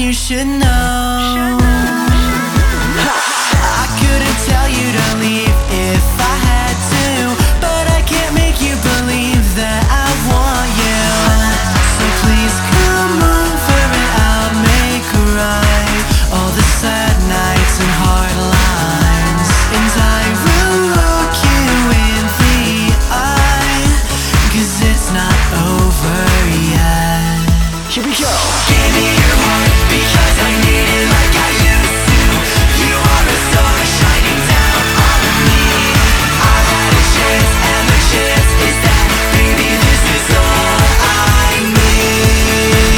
you should know. I couldn't tell you to leave if I had to, but I can't make you believe that I want you. So please come over and I'll make right all the sad nights and hard lines, and I will look you in the eye, 'cause it's not over yet. Here we go.